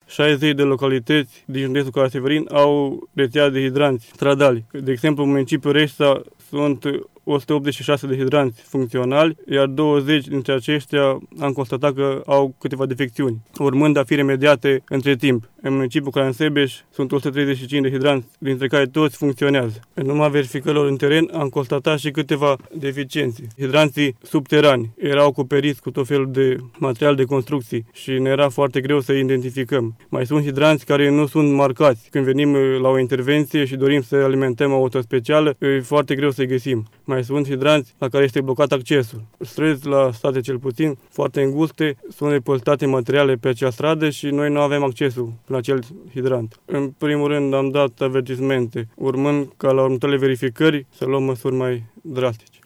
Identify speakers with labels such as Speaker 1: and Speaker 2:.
Speaker 1: 60 de localități din județul Caraseverin au rețea de hidranți stradali. De exemplu, în municipiul Reșsa sunt 186 de hidranți funcționali, iar 20 dintre aceștia am constatat că au câteva defecțiuni, urmând a fi remediate între timp. În municipiul Caransebeș sunt 135 de hidranți, dintre care toți funcționează. În urma verificărilor în teren am constatat și câteva deficiențe. Hidranții subterani erau acoperiți cu tot felul de material de construcții și ne era foarte greu să identificăm. Mai sunt hidranți care nu sunt marcați. Când venim la o intervenție și dorim să alimentăm o auto specială, e foarte greu să-i găsim. Mai sunt hidranți la care este blocat accesul. Străzi la state cel puțin foarte înguste, sunt depozitate materiale pe acea stradă și noi nu avem accesul la acel hidrant. În primul rând am dat avertismente, urmând ca la următoarele verificări să luăm măsuri mai drastice.